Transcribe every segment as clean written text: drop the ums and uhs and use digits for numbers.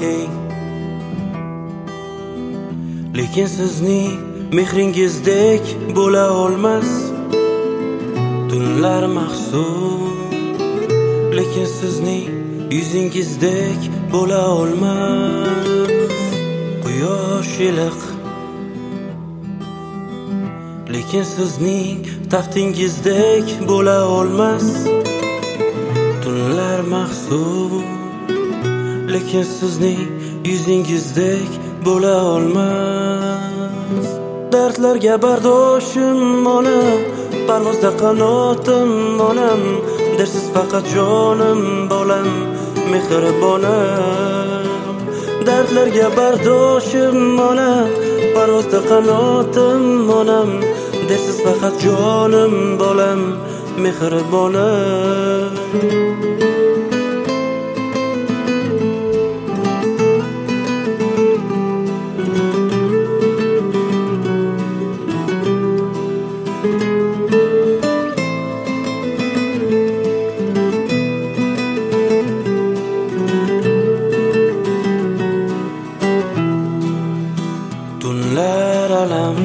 keng, lekin sizning mehringizdek bo'la olmas. Tunlar mahzun, lekin sizning yuzingizdek bo'la olmas. Quyosh iliq, lekin sizning taftingizdek bo'la olmas. Tunlar mahzun, lekin sizning yuzingizdek bo'la olmas. Dardlarga bardoshim onam, parvozda qanotim onam, dersiz faqat jonim bolam, mehribonam. Dardlarga bardoshim onam, parvozda qanotim onam, dersiz faqat jonim bolam, mehribonam. Tunlar alam,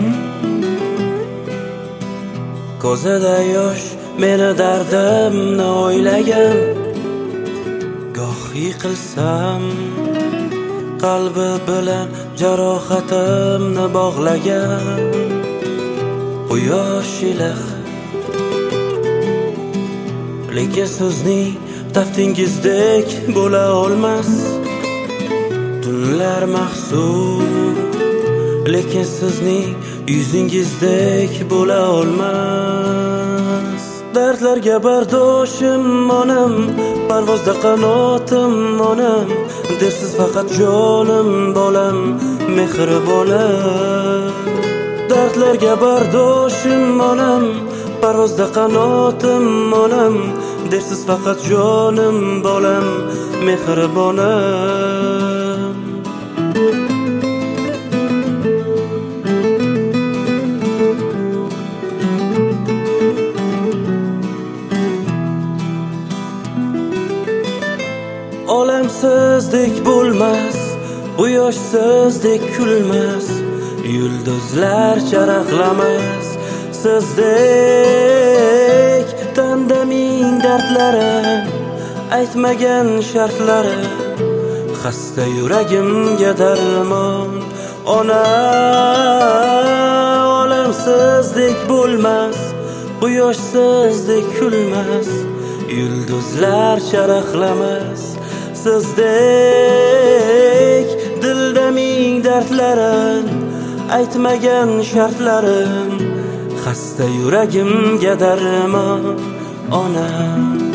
ko'zida yosh, meni dardimni o'ylagan. Goh yiqilsam, qalbi bilan jarohatimni bog'lagan. Quyosh iliq, lekin sizning taftingizdek bo'la olmas. Tunlar mahzun, lekin sizning yuzingizdek bo'la olmas. Dardlarga bardoshim onam, parvozda qanotim onam, dersiz faqat jonim bolam, mehribonam. Dardlarga bardoshim onam, parvozda qanotim onam, dersiz faqat jonim bolam, mehribonam. Olam sizdek bo'lmas, quyosh sizdek kulmas, yulduzlar charaqlamas. Sizdek tanda ming dardlari, aytmagan shartlari, xasta yuragimga darmon ona. Olam sizdek bo'lmas, quyosh sizdek kulmas, yulduzlar charaqlamas. Sizdek dilda ming dardlarim, aytmagan shartlarim, xasta yuragimga darmon ona.